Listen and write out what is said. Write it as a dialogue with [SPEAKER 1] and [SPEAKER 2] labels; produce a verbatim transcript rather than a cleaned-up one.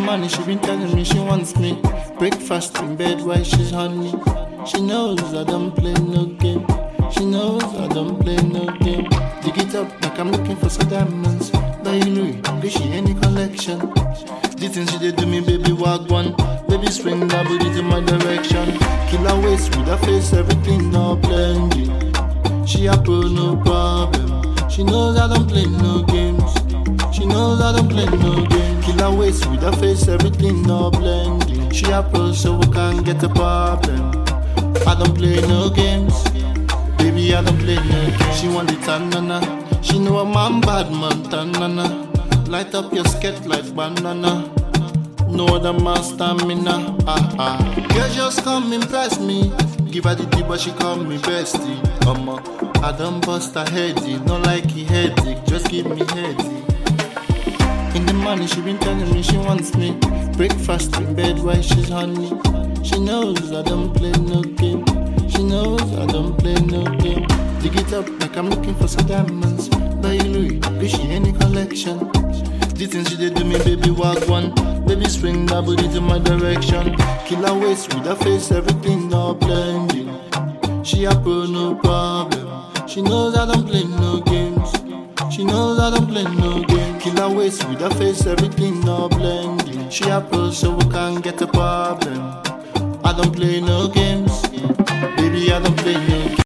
[SPEAKER 1] morning she been telling me she wants me. Breakfast in bed while she's honey. She knows I don't play no game. She knows I don't play no game. Dig it up like I'm looking for some diamonds. By Louis, be she any collection. The things she did to me, baby, walk one. Baby, swing that booty to my direction. Kill her waist with her face, everything no plenty. She a pro, no problem. She knows I don't play no games. She knows I don't play no games. Kill her waist with her face, everything no blending. She a pro, so we can't get a problem. I don't play no games. Baby, I don't play no games. She want the tanana. She know a man bad man tanana. Light up your skirt like banana. No other man stamina. Ah ah. Girl just come impress me. Give her the tea but she call me bestie. Come on, I don't bust her heady. Not like he headache, just give me heady. In the morning she been telling me she wants me. Breakfast in bed while she's honey. She knows I don't play no game. She knows I don't play no game. Dig it up like I'm looking for some diamonds. By Louis, be she any collection. The things she did to me, baby, walk one. Baby, swing that booty to my direction. Kill her waist with her face, everything no blending. She a pro, no problem. She knows I don't play no games. She knows I don't play no games. Kill her waist with her face, everything no blending. She a pro, so we can't get a problem. I don't play no games. Baby, I don't play no games.